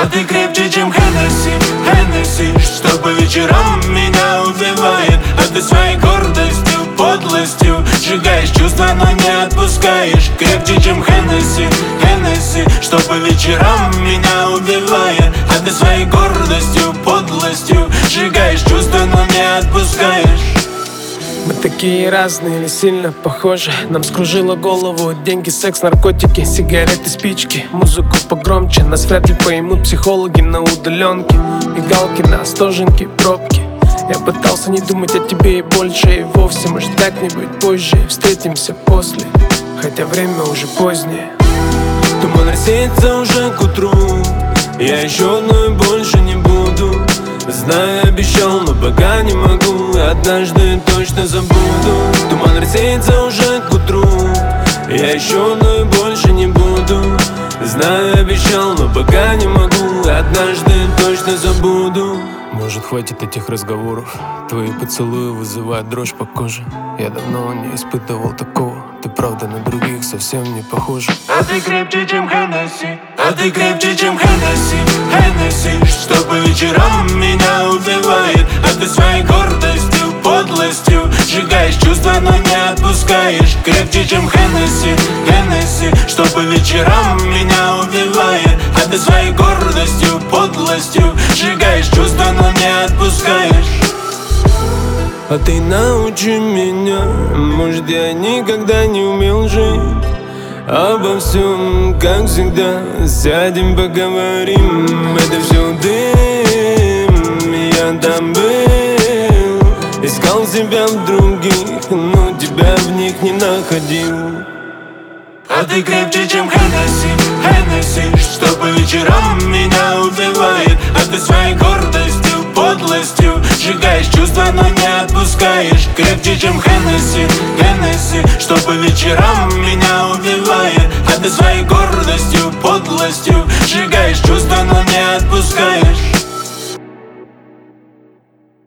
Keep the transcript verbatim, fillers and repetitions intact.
А ты крепче, чем Хеннесси, Хеннесси, что по вечерам меня убивает. А ты своей гордостью, подлостью сжигаешь чувства, но не отпускаешь. Крепче, чем Хеннесси, Хеннесси, что по вечерам меня убивает. А ты своей гордостью, подлостью сжигаешь чувства, но не отпускаешь. Мы такие разные или сильно похожи. Нам скружило голову деньги, секс, наркотики, сигареты, спички. Музыку погромче, нас вряд ли поймут психологи на удаленке. Мигалки на стоженке, пробки. Я пытался не думать о тебе и больше, и вовсе, может, как-нибудь позже встретимся после, хотя время уже позднее. Туман рассеется уже к утру, я еще одной больше не буду. Знаю, обещал, но пока не могу, однажды точно забуду. Туман рассеется уже к утру, я еще одной больше не буду. Знаю, обещал, но пока не могу, однажды точно забуду. Может, хватит этих разговоров? Твои поцелуи вызывают дрожь по коже. Я давно не испытывал такого. Ты правда на других совсем не похожа. А ты крепче, чем Хеннесси, а ты крепче, чем Хеннесси, Хеннесси, что по вечерам меня убивает. А ты своей гордостью, подлостью сжигаешь чувства, но не отпускаешь. Крепче, чем Хеннесси, Хеннесси, что по вечерам меня убивает. А ты своей гордостью, подлостью сжигаешь чувства, но не отпускаешь. А ты научи меня, может, я никогда не умел жить. Обо всем, как всегда, сядем, поговорим. Это все дым, я там был. Искал себя в других, но тебя в них не находил. А ты крепче, чем Хеннесси, Хеннесси, что по вечерам меня убивает. А ты своей гордостью, подлостью сжигаешь чувства, но не отпускаешь. Крепче, чем Хеннесси, Хеннесси, что по вечерам меня убивает. А ты своей гордостью, подлостью сжигаешь чувства, но не отпускаешь.